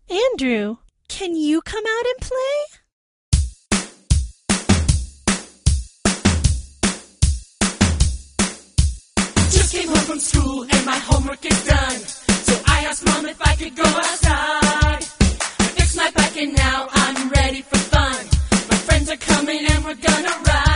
Andrew, can you come out and play? Just came home from school and my homework is done. So I asked Mom if I could go outside. I fixed my bike and now I'm ready for fun. My friends are coming and we're gonna ride.